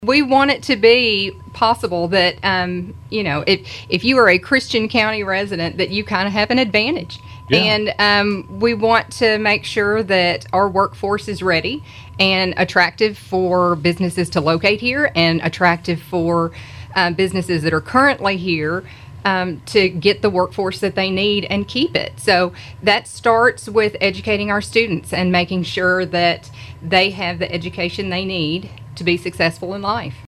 We want it to be possible that, if you are a Christian County resident, that you kind of have an advantage. Yeah. And we want to make sure that our workforce is ready and attractive for businesses to locate here, and attractive for businesses that are currently here to get the workforce that they need and keep it. So that starts with educating our students and making sure that they have the education they need to be successful in life.